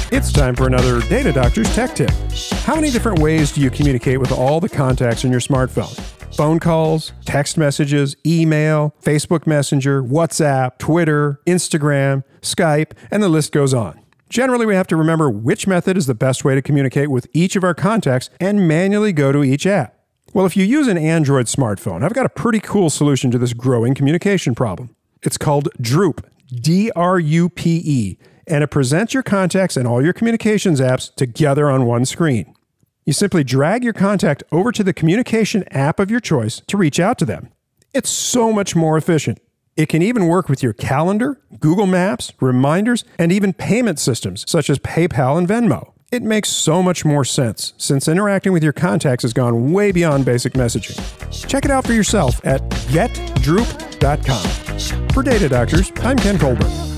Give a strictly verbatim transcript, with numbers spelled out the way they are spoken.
It's time for another Data Doctor's Tech Tip. How many different ways do you communicate with all the contacts in your smartphone? Phone calls, text messages, email, Facebook Messenger, WhatsApp, Twitter, Instagram, Skype, and the list goes on. Generally, we have to remember which method is the best way to communicate with each of our contacts and manually go to each app. Well, if you use an Android smartphone, I've got a pretty cool solution to this growing communication problem. It's called Droop, D R U P E, and it presents your contacts and all your communications apps together on one screen. You simply drag your contact over to the communication app of your choice to reach out to them. It's so much more efficient. It can even work with your calendar, Google Maps, reminders, and even payment systems such as PayPal and Venmo. It makes so much more sense since interacting with your contacts has gone way beyond basic messaging. Check it out for yourself at get droop dot com. For Data Doctors, I'm Ken Colbert.